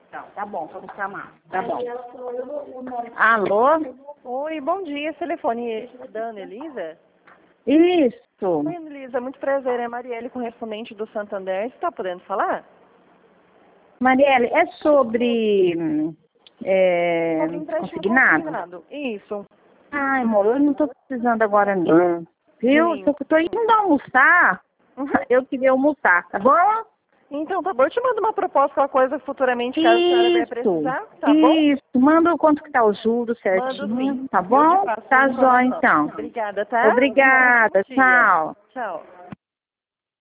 Não, tá bom, vamos chamar. Tá bom. Alô? Oi, bom dia. Esse telefone é da Ana Elisa? Isso. Oi, Ana Elisa, muito prazer. É a Marielle, correspondente do Santander. Você está podendo falar? Marielle, é sobre Sobre empréstimo consignado? consignado. Isso. Ai, amor, eu não tô precisando agora não. Viu? Sim. Tô indo almoçar. Eu queria almoçar, tá bom? Então, tá bom. Eu te mando uma proposta, qualquer coisa futuramente, caso a senhora venha precisar. Tá bom? Isso. Manda o quanto que tá o juro Mando certinho, sim. tá Eu bom? te passo Tá a jóia, informação. então. Obrigada, tá? Obrigada, Bom dia. tchau. Tchau.